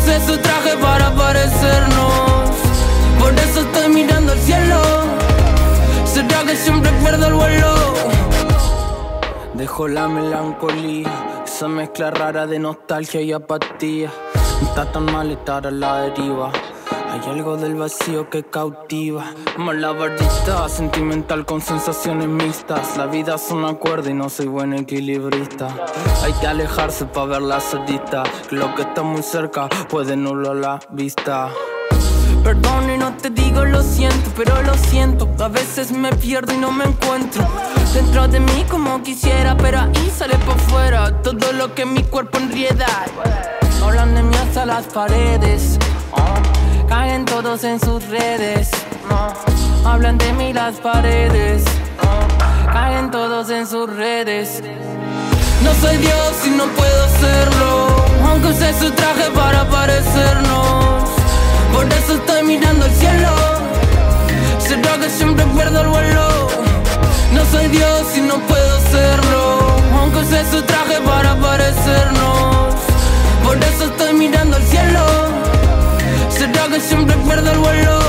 use su traje para parecernos. Por eso estoy mirando al cielo. ¿Será que siempre pierdo el vuelo? Dejo la melancolía, esa mezcla rara de nostalgia y apatía. No está tan mal estar a la deriva. Hay algo del vacío que cautiva. Malabarista, sentimental con sensaciones mixtas. La vida es una cuerda y no soy buen equilibrista. Hay que alejarse para ver la salida, que lo que está muy cerca puede nublar la vista. Perdón y no te digo lo siento, pero lo siento. A veces me pierdo y no me encuentro dentro de mí como quisiera, pero ahí sale por fuera todo lo que mi cuerpo enrieda. Hablan de mí hasta las paredes, caen todos en sus redes. Hablan de mí las paredes, caen todos en sus redes. No soy Dios y no puedo serlo, aunque use su traje para parecernos. Por eso estoy mirando al cielo. ¿Será que siempre pierdo el vuelo? No soy Dios y no puedo serlo, aunque use su traje para parecernos. Por eso estoy mirando al cielo. ¿Será que siempre pierdo el vuelo?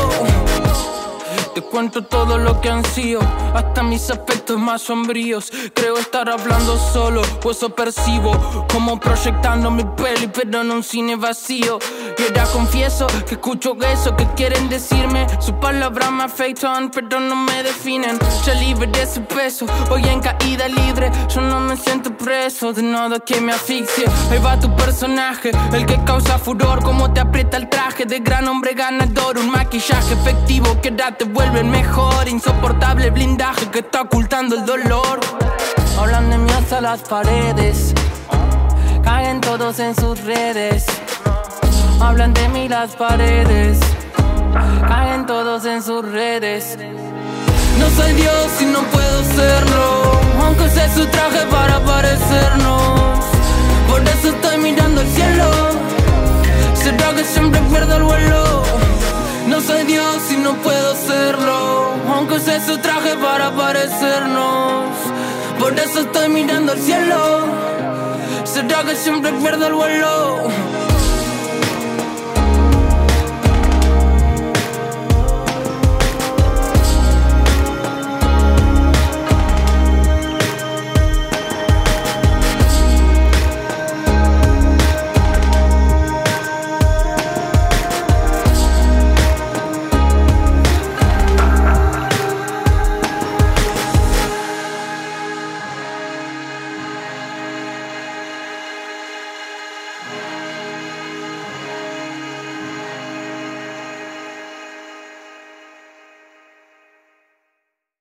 Te cuento todo lo que ansío, hasta mis aspectos más sombríos. Creo estar hablando solo, pues eso percibo, como proyectando mi peli pero en un cine vacío. Y ahora confieso que escucho eso que quieren decirme. Sus palabras me afectan pero no me definen. Ya libre de ese peso, voy en caída libre. Yo no me siento preso de nada que me asfixie. Ahí va tu personaje, el que causa furor. Como te aprieta el traje de gran hombre ganador. Un maquillaje efectivo que ahora te vuelve mejor. Insoportable blindaje que está ocultando el dolor. Hablan de mí hasta las paredes, caen todos en sus redes. Hablan de mí las paredes, caen todos en sus redes. No soy Dios y no puedo serlo, aunque use su traje para parecernos. Por eso estoy mirando al cielo. ¿Será que siempre pierdo el vuelo? No soy Dios y no puedo serlo, aunque use su traje para parecernos. Por eso estoy mirando al cielo. ¿Será que siempre pierdo el vuelo?